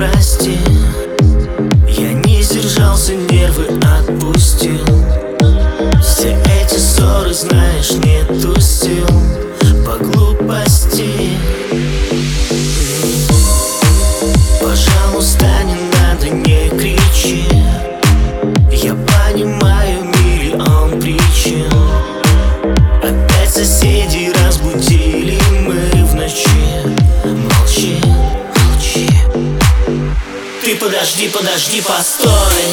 прости, я не сдержался, нервы отпустил. Все эти ссоры, знаешь, нету сил по глупости. Пожалуйста, не надо, не кричи. Я понимаю миллион причин. Опять соседей разбудили мы в ночи. Молчи, молчи. Ты подожди, подожди, постой.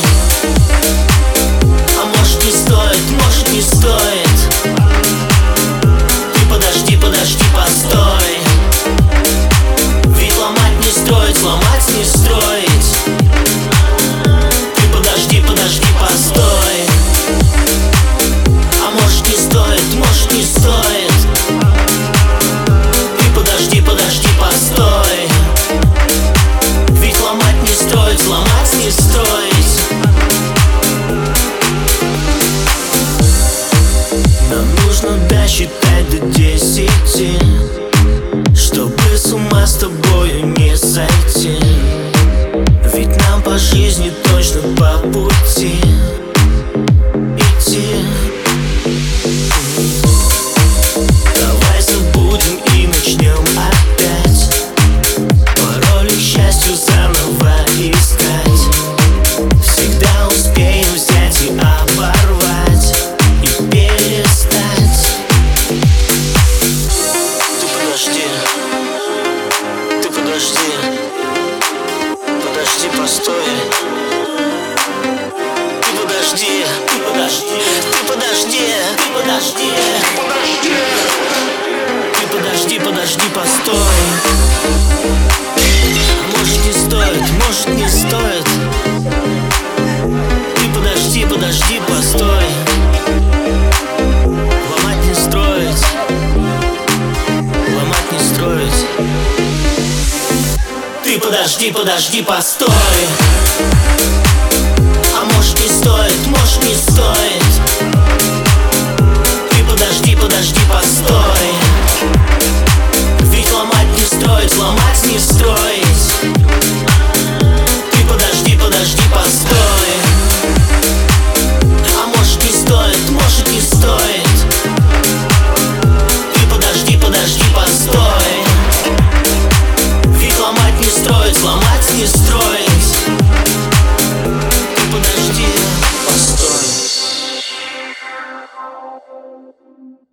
А может не стоит, может не стоит. Ты подожди, подожди, постой. Ведь ломать не строить, сломать не строить. Ты подожди, подожди, постой. А может не стоит, может не стоит. Ты подожди, подожди, постой. Ведь ломать не строить, сломать не строить. Нам нужно досчитать до 10, чтобы с ума с тобою не сойти. Ведь нам по жизни точно по пути идти. Давай забудем и начнем опять. Пароли к счастью заново искать. Всегда успеем взять и оборвать и перестать. Ты подожди, ты подожди, подожди, постой. Ты подожди, ты подожди, ты подожди, ты подожди, ты подожди, подожди, постой. Может не стоит, может не стоит. Ты подожди, подожди, постой. Ломать не строить, ломать не строить. Ты подожди, подожди, постой. А может не стоит, может не стоит.